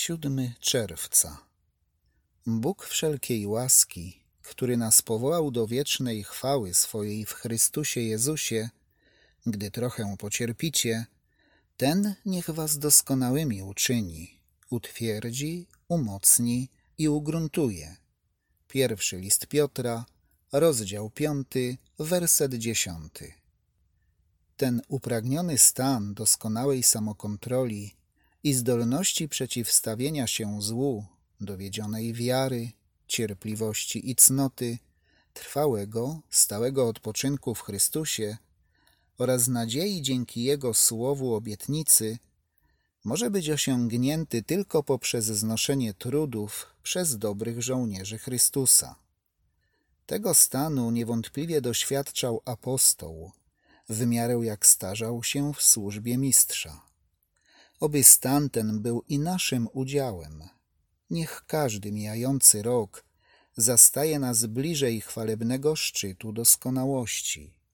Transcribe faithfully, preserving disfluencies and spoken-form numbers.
siódmego czerwca. Bóg wszelkiej łaski, który nas powołał do wiecznej chwały swojej w Chrystusie Jezusie, gdy trochę pocierpicie, ten niech was doskonałymi uczyni, utwierdzi, umocni i ugruntuje. Pierwszy list Piotra, rozdział piąty, werset dziesiąty. Ten upragniony stan doskonałej samokontroli i zdolności przeciwstawienia się złu, dowiedzionej wiary, cierpliwości i cnoty, trwałego, stałego odpoczynku w Chrystusie oraz nadziei dzięki Jego słowu obietnicy, może być osiągnięty tylko poprzez znoszenie trudów przez dobrych żołnierzy Chrystusa. Tego stanu niewątpliwie doświadczał apostoł, w miarę jak starzał się w służbie mistrza. Oby stan ten był i naszym udziałem. Niech każdy mijający rok zastaje nas bliżej chwalebnego szczytu doskonałości.